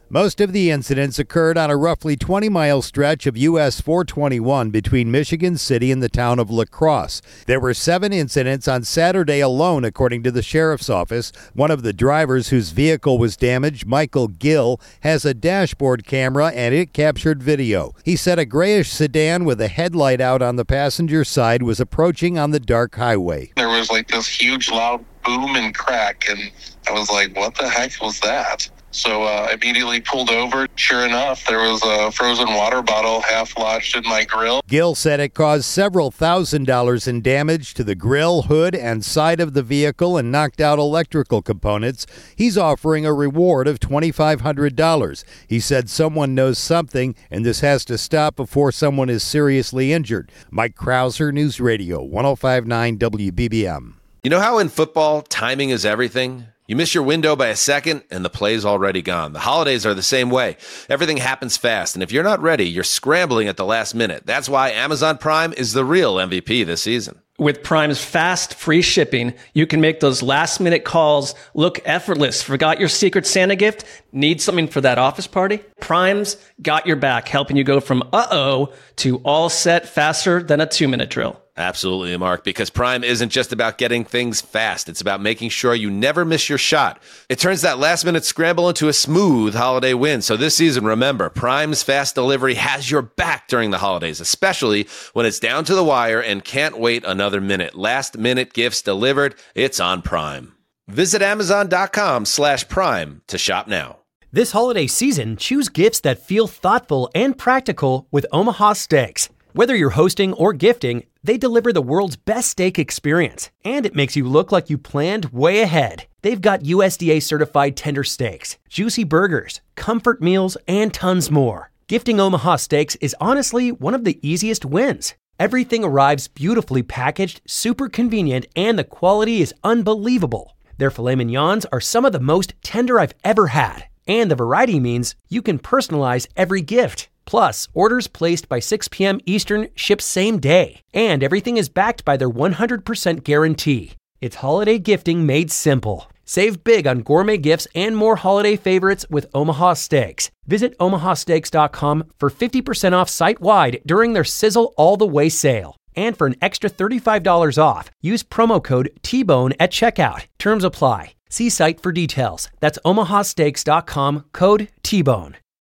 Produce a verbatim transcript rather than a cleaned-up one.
Most of the incidents occurred on a roughly twenty-mile stretch of U S four twenty-one between Michigan City and the town of La Crosse. There were seven incidents on Saturday alone, according to the sheriff's office. One of the drivers whose vehicle was damaged, Michael Gill, has a dashboard camera and it captured video. He said a grayish sedan with a headlight out on the passenger side was approaching on the dark highway. There was like this huge loud boom and crack, and I was like, what the heck was that? So uh, I immediately pulled over. Sure enough, there was a frozen water bottle half lodged in my grill. Gill said it caused several thousand dollars in damage to the grill, hood, and side of the vehicle and knocked out electrical components. He's offering a reward of twenty-five hundred dollars. He said someone knows something, and this has to stop before someone is seriously injured. Mike Krauser, News Radio, one oh five point nine W B B M. You know how in football, timing is everything? You miss your window by a second, and the play's already gone. The holidays are the same way. Everything happens fast, and if you're not ready, you're scrambling at the last minute. That's why Amazon Prime is the real M V P this season. With Prime's fast, free shipping, you can make those last-minute calls look effortless. Forgot your Secret Santa gift? Need something for that office party? Prime's got your back, helping you go from uh-oh to all set faster than a two-minute drill. Absolutely, Mark, because Prime isn't just about getting things fast. It's about making sure you never miss your shot. It turns that last-minute scramble into a smooth holiday win. So this season, remember, Prime's fast delivery has your back during the holidays, especially when it's down to the wire and can't wait another minute. Last-minute gifts delivered, it's on Prime. Visit Amazon.com slash Prime to shop now. This holiday season, choose gifts that feel thoughtful and practical with Omaha Steaks. Whether you're hosting or gifting, they deliver the world's best steak experience, and it makes you look like you planned way ahead. They've got U S D A-certified tender steaks, juicy burgers, comfort meals, and tons more. Gifting Omaha Steaks is honestly one of the easiest wins. Everything arrives beautifully packaged, super convenient, and the quality is unbelievable. Their filet mignons are some of the most tender I've ever had, and the variety means you can personalize every gift. Plus, orders placed by six p.m. Eastern ship same day. And everything is backed by their one hundred percent guarantee. It's holiday gifting made simple. Save big on gourmet gifts and more holiday favorites with Omaha Steaks. Visit omaha steaks dot com for fifty percent off site-wide during their Sizzle All the Way sale. And for an extra thirty-five dollars off, use promo code T bone at checkout. Terms apply. See site for details. That's omaha steaks dot com, code T bone.